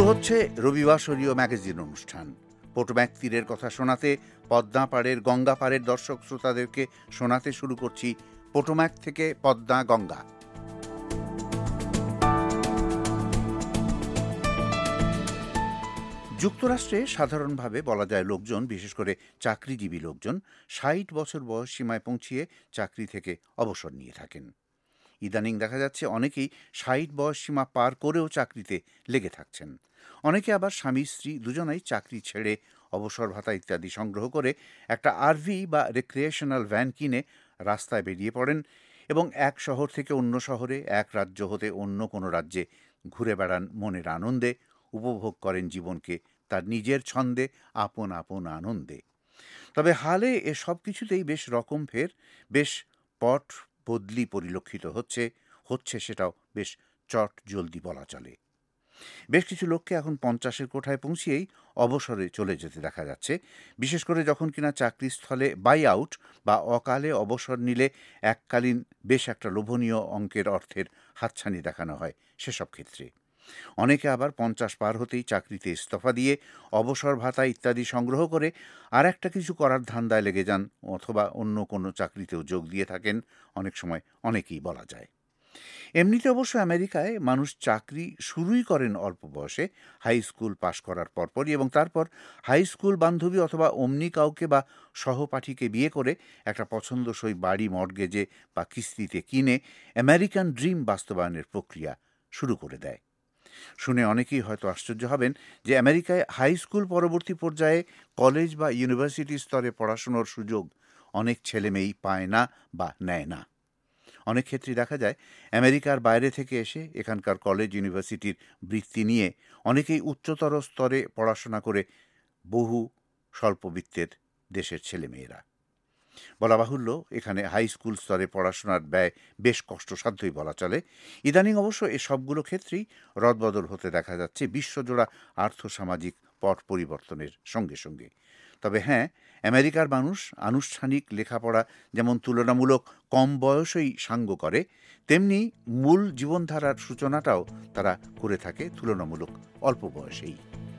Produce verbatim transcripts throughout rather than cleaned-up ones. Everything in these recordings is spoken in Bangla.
হচ্ছে রবিবাসরীয় ম্যাগাজিন অনুষ্ঠান। পোটোম্যাক তীরের কথা শোনাতে, পদ্মা পাড়ের গঙ্গা পাড়ের দর্শক শ্রোতাদেরকে শোনাতে শুরু করছি পোটোম্যাক থেকে পদ্মা গঙ্গা। যুক্তরাষ্ট্রে সাধারণভাবে বলা যায় লোকজন, বিশেষ করে চাকরিজীবী লোকজন, ষাট বছর বয়স সীমায় পৌঁছিয়ে চাকরি থেকে অবসর নিয়ে থাকেন। ইদানিং দেখা যাচ্ছে অনেকেই ষাট বয়স সীমা পার করেও চাকরিতে লেগে থাকছেন। অনেকে আবার স্বামী স্ত্রী দুজনাই চাকরি ছেড়ে অবসর ভাতা ইত্যাদি সংগ্রহ করে একটা আরভি বা রিক্রিয়েশনাল ভ্যান কিনে রাস্তায় বেরিয়ে পড়েন এবং এক শহর থেকে অন্য শহরে, এক রাজ্য হতে অন্য কোনো রাজ্যে ঘুরে বেড়ান মনের আনন্দে, উপভোগ করেন জীবনকে তার নিজের ছন্দে, আপন আপন আনন্দে। তবে হালে এ সব কিছুতেই বেশ রকম ফের, বেশ পট বদলি পরিলক্ষিত হচ্ছে হচ্ছে সেটাও বেশ চট জলদি বলা চলে। বেশ কিছু লোককে এখন পঞ্চাশের কোঠায় পৌঁছিয়েই অবসরে চলে যেতে দেখা যাচ্ছে, বিশেষ করে যখন কিনা চাকরিস্থলে বাই আউট বা অকালে অবসর নিলে এককালীন বেশ একটা লোভনীয় অঙ্কের অর্থের হাতছানি দেখানো হয় সেসব ক্ষেত্রে। অনেকে আবার পঞ্চাশ পার হতেই চাকরিতে ইস্তফা দিয়ে অবসর ভাতা ইত্যাদি সংগ্রহ করে আর একটা কিছু করার ধান্দায় লেগে যান, অথবা অন্য কোনো চাকরিতেও যোগ দিয়ে থাকেন, অনেক সময় অনেকেই বলা যায়। এমনিতে অবশ্য আমেরিকায় মানুষ চাকরি শুরুই করেন অল্প বয়সে, হাই স্কুল পাশ করার পরপরই, এবং তারপর হাই স্কুল বান্ধবী অথবা অমনি কাউকে বা সহপাঠীকে বিয়ে করে একটা পছন্দসই বাড়ি মর্টগেজে বা কিস্তিতে কিনে আমেরিকান ড্রিম বাস্তবায়নের প্রক্রিয়া শুরু করে দেয়। শুনে অনেকেই হয়তো আশ্চর্য হবেন যে আমেরিকায় হাই স্কুল পরবর্তী পর্যায়ে কলেজ বা ইউনিভার্সিটি স্তরে পড়াশোনার সুযোগ অনেক ছেলে মেয়েই পায় না বা নেয় না। অনেক ক্ষেত্রে দেখা যায় আমেরিকার বাইরে থেকে এসে এখানকার কলেজ ইউনিভার্সিটির বৃত্তি নিয়ে অনেকেই উচ্চতর স্তরে পড়াশোনা করে বহু স্বল্পবিত্তের দেশের ছেলেমেয়েরা। বলা বাহুল্য, এখানে হাই স্কুল স্তরে পড়াশোনার ব্যয় বেশ কষ্টসাধ্যই বলা চলে। ইদানিং অবশ্য এ সবগুলো ক্ষেত্রেই রদবদল হতে দেখা যাচ্ছে বিশ্বজোড়া আর্থসামাজিক পট পরিবর্তনের সঙ্গে সঙ্গে। তবে হ্যাঁ, আমেরিকার মানুষ আনুষ্ঠানিক লেখাপড়া যেমন তুলনামূলক কম বয়সেই সাঙ্গ করে, তেমনি মূল জীবনধারার সূচনাটাও তারা করে থাকে তুলনামূলক অল্প বয়সেই।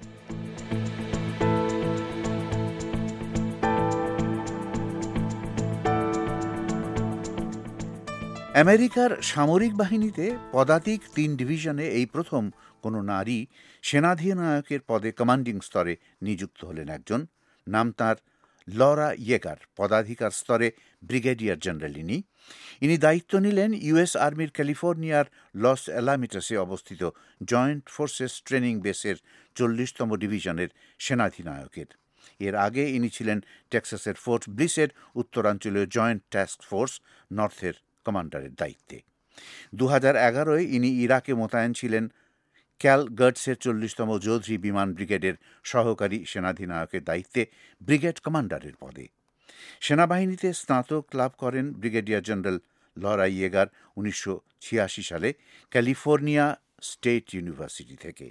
আমেরিকার সামরিক বাহিনীতে পদাতিক তিন ডিভিশনে এই প্রথম কোনো নারী সেনাধিনায়কের পদে কমান্ডিং স্তরে নিযুক্ত হলেন একজন। নাম তাঁর লরা ইয়েগার, পদাধিকার স্তরে ব্রিগেডিয়ার জেনারেল। ইনি ইনি দায়িত্ব নিলেন ইউএস আর্মির ক্যালিফোর্নিয়ার লস অ্যালামিটাসে অবস্থিত জয়েন্ট ফোর্সেস ট্রেনিং বেসের চল্লিশতম ডিভিশনের সেনাধিনায়কের। এর আগে ইনি ছিলেন টেক্সাসের ফোর্ট ব্লিসের উত্তরাঞ্চলীয় জয়েন্ট টাস্ক ফোর্স নর্থের কমান্ডারের দায়িত্বে। দু হাজার এগারোয় ইনি ইরাকে মোতায়েন ছিলেন ক্যাল গার্ডসের চল্লিশতম চৌধুরী বিমান ব্রিগেডের সহকারী সেনাধিনায়কের দায়িত্বে ব্রিগেড কমান্ডারের পদে। সেনাবাহিনীতে স্নাতক লাভ করেন ব্রিগেডিয়ার জেনারেল লরা ইয়েগার উনিশশো ছিয়াশি সালে ক্যালিফোর্নিয়া স্টেট ইউনিভার্সিটি থেকে।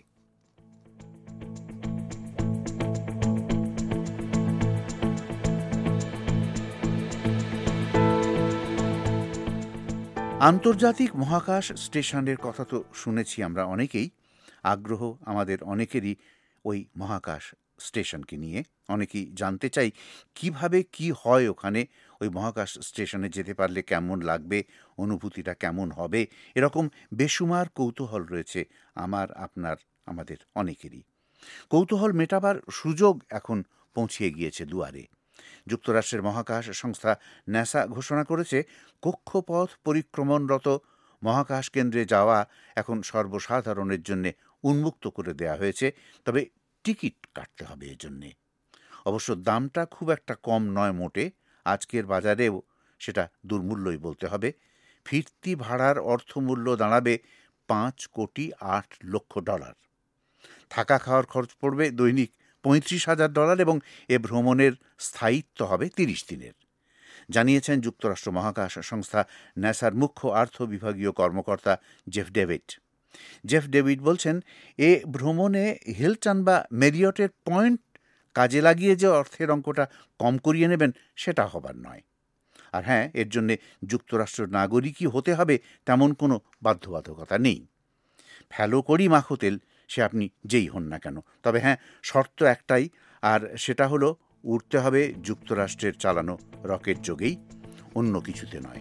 আন্তর্জাতিক মহাকাশ স্টেশনের কথা তো শুনেছি আমরা অনেকেই, আগ্রহ আমাদের অনেকেরই ওই মহাকাশ স্টেশনকে নিয়ে। অনেকেই জানতে চাই কিভাবে কি হয় ওখানে, ওই মহাকাশ স্টেশনে যেতে পারলে কেমন লাগবে, অনুভূতিটা কেমন হবে, এরকম বেসুমার কৌতূহল রয়েছে আমার, আপনার, আমাদের অনেকেরই। কৌতূহল মেটাবার সুযোগ এখন পৌঁছিয়ে গিয়েছে দুয়ারে। যুক্তরাষ্ট্রের মহাকাশ সংস্থা ন্যাসা ঘোষণা করেছে কক্ষপথ পরিক্রমণরত মহাকাশ কেন্দ্রে যাওয়া এখন সর্বসাধারণের জন্য উন্মুক্ত করে দেয়া হয়েছে, তবে টিকিট কাটতে হবে এজন্যে। অবশ্য দামটা খুব একটা কম নয় মোটে, আজকের বাজারেও সেটা দুর্মূল্যই বলতে হবে। ফিরতি ভাড়ার অর্থমূল্য দাঁড়াবে পাঁচ কোটি আট লক্ষ ডলার। থাকা খাওয়ার খরচ পড়বে দৈনিক পঁয়ত্রিশ হাজার ডলার এবং এ ভ্রমণের স্থায়িত্ব হবে তিরিশ দিনের, জানিয়েছেন যুক্তরাষ্ট্র মহাকাশ সংস্থা ন্যাসার মুখ্য আর্থ বিভাগীয় কর্মকর্তা জেফ ডেভিড। জেফ ডেভিড বলছেন, এ ভ্রমণে হিলটন বা মেরিয়টের পয়েন্ট কাজে লাগিয়ে যে অর্থের অঙ্কটা কম করিয়ে নেবেন সেটা হবার নয়। আর হ্যাঁ, এর জন্যে যুক্তরাষ্ট্রের নাগরিকই হতে হবে তেমন কোনো বাধ্যবাধকতা নেই। ফেলো করি মাখো তেল, সে আপনি যেই হন না কেন। তবে হ্যাঁ, শর্ত একটাই, আর সেটা হলো উড়তে হবে যুক্তরাষ্ট্রের চালানো রকেট যোগেই, অন্য কিছুতে নয়।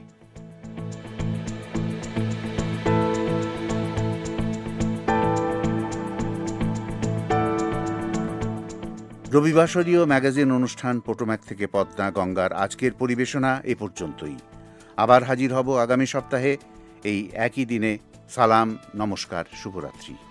রবিবাসরীয় ম্যাগাজিন অনুষ্ঠান পোটোম্যাক থেকে পদ্মা গঙ্গার আজকের পরিবেশনা এ পর্যন্তই। আবার হাজির হব আগামী সপ্তাহে এই একই দিনে। সালাম, নমস্কার, শুভরাত্রি।